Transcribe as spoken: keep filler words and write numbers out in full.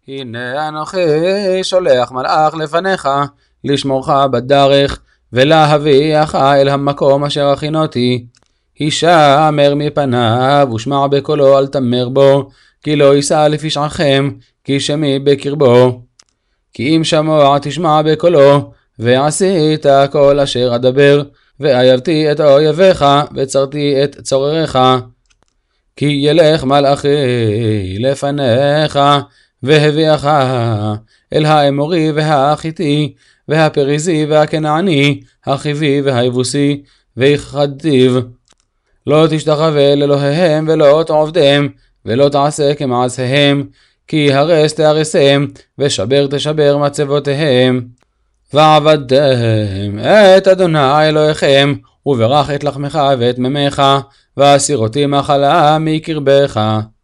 הנה אנוכי שולח מלאך לפניך, לשמורך בדרך, ולהביאך אל המקום אשר הכינותי. הישמר מפניו, ושמע בקולו אל תמר בו, כי לא יישא לפשעכם, כי שמי בקרבו. כי אם שמוע תשמע בקולו, ועשית כל אשר אדבר, ואייבתי את אויביך, וצרתי את צורריך. כי ילך מלאכי לפניך, והביאך אל האמורי והחיתי, והפריזי והכנעני, החיבי והיבוסי, ויחדיו. לא תשתחווה לאלוהיהם ולא תעבדם, ולא תעשה כמעשיהם, כי הרס תהרסם, ושבר תשבר מצבותיהם. ועבדתם את אדוני אלוהיכם, וברך את לחמך ואת ממך, ואסירותי מחלה מקרבך.